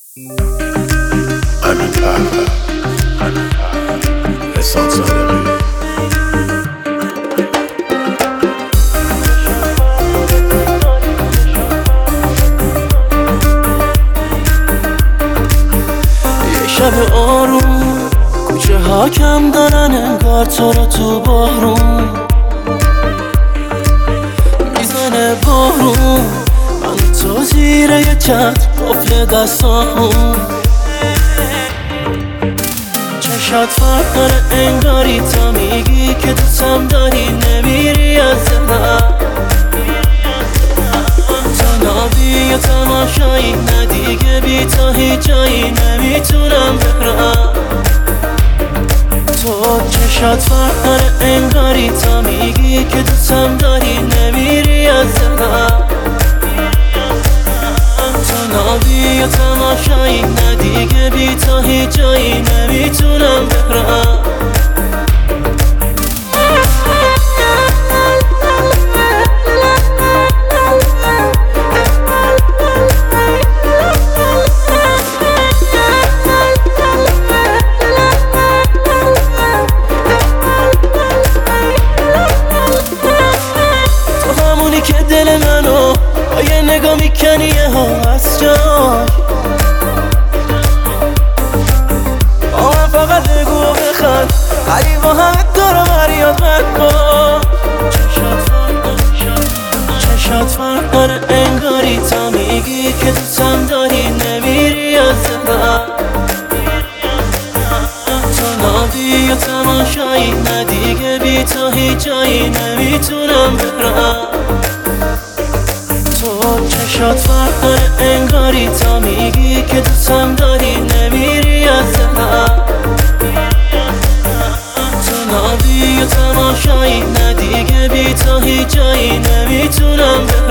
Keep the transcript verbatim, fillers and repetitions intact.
امین پهلو، حسام صادقی. یه شب آروم کوچه ها کم دارن انگار تو رو تو بارون میزنه بارون، من تو زیر یه چتر قفل دستامون. چشات فرق داره انگاری تا میگی که دوستم داری نمیری از دلم. تا نابی یا تماشایی نه دیگه بی تا هیچ جایی نمیتونم برم. تو چشات فرق داره انگاری تا میگی که دوستم داری نمیری از دلم. تا نابی یا تماشایی نه دیگه بی تا هیچ جایی نمیتونم برم. که دل منو با یه نگاه میکنی یه ها از جاش. با من فقط بگو و بخند علی با همه دارم هریاد من با چشات فرق داره انگاری تا میگی که دوستم داری نمیری از دلم. تا نابی یا تماشایی نه دیگه بی تا هیچ جایی نمیتونم برم. تو چشات فرق داره انگاری تا میگی که دوستم داری نمیری از دلم. تو نابی یا تماشایی نه دیگه بی تا هیچ جایی نمیتونم برم.